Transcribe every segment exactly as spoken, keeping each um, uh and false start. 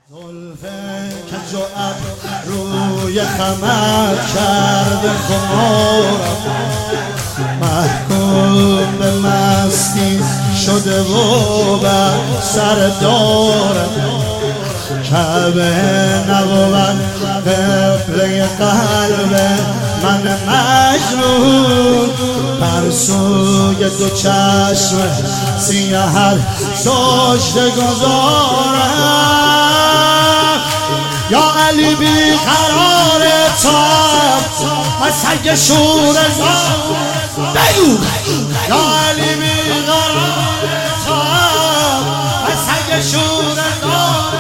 کج و روی خمر کرده خمارم، محکوم به مستی شده و بر سر دارم. کعبه نبود قبله قلب من مجنون، بر سوی دو چشم سیاه سجده گذارم. یا علی بی قرار تو و سگ شور زار بگو. یا علی بی قرار تو و سگ شور زار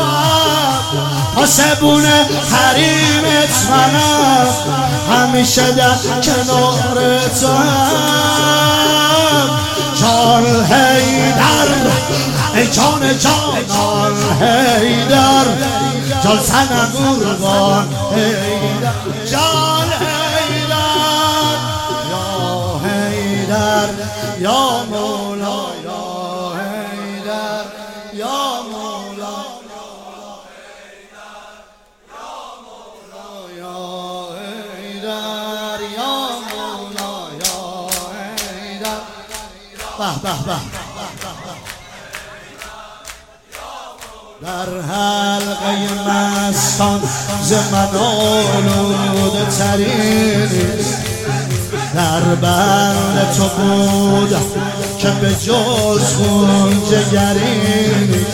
پاسبون حریمت منم، همیشه در کنار تو هم. جان حیدر ای جان جانان حیدر، جان سنم قربان حیدر. جان حیدر یا حیدر یا مولا، یا حیدر یا مولا، به به به. در حلقه مستان ز من آلوده ترینی، در بند تو بودم که به جز خون جگرینی.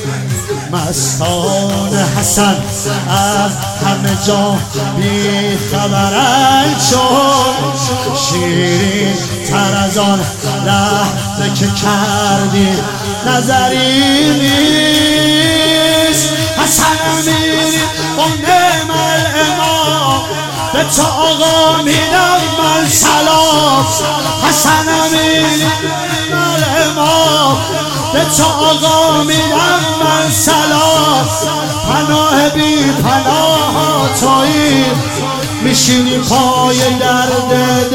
مستان حسن از همه جا بی خبرن، چون شیرین تر از آن لحظه که کردی نظری نیست. حسن امیری قنم الامام، به تو آقا میدم من سلام. حسن امیری الامام، به تو آقا میدم من سلام. پناه بی پناه تویی، میشینی پای درد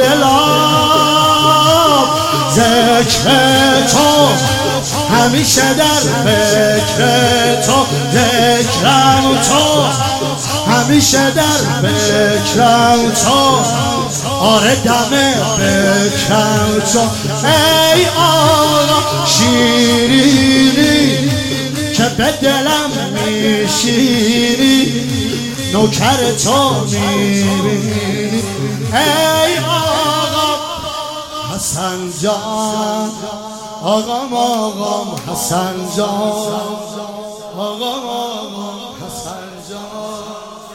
دلم. ذکر تو همیشه در فکر تو، ذکرم تو همیشه در فکرم تو، آره دم فکرم تو. ای آقا شیرینی که به دلم میشینی، نوکر تو میبینی. ای آقا حسن جان، آقام آقام حسن جان، آقام آقام حسن جان.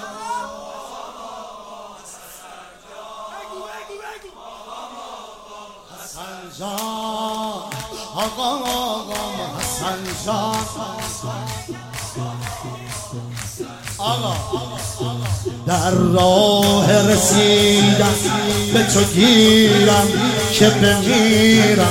حسن جان، آقام آقام حسن جان. آقا در راه رسیدم به تو گیرم که بمیرم،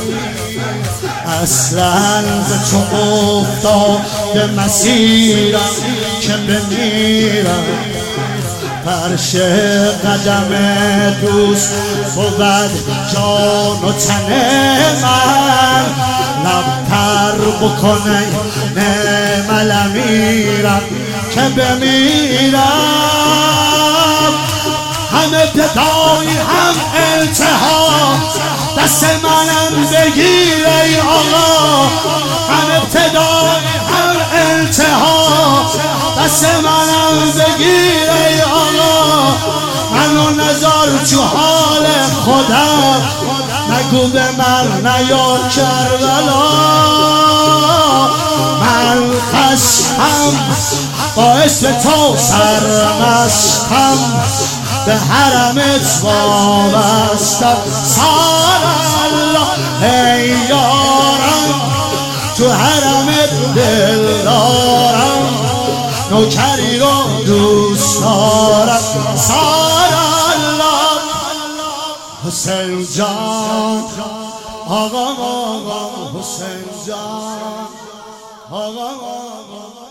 اصلا ز تو افتاده مسیرم که بمیرم. فرش قدم دوست بود جان و تن من، لبتر بکنه نعم الامیرم که بمیرم. هم ابتدایی هم انتها، دست منم بگیر ای آقا. هم ابتدایی هم انتها، دست منم بگیر ای آقا. منو نذار تو حال خودم، نگو به من نیا کربلا. من خشم باعث تو سرمستم، به حرمت وابستم. سال الله ای یارم، تو حرمت دل دارم، نوکری رو دوست دارم. سال الله حسین جان، آقا آقا حسین جان، آقا آقا